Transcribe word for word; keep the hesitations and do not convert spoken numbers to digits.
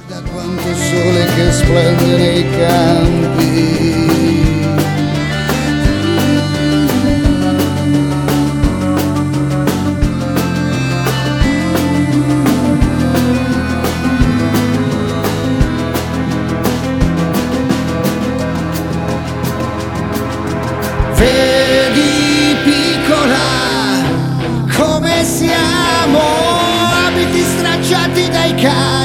Da quanto sole che splende nei campi. Vedi piccola come siamo, abiti stracciati dai cani.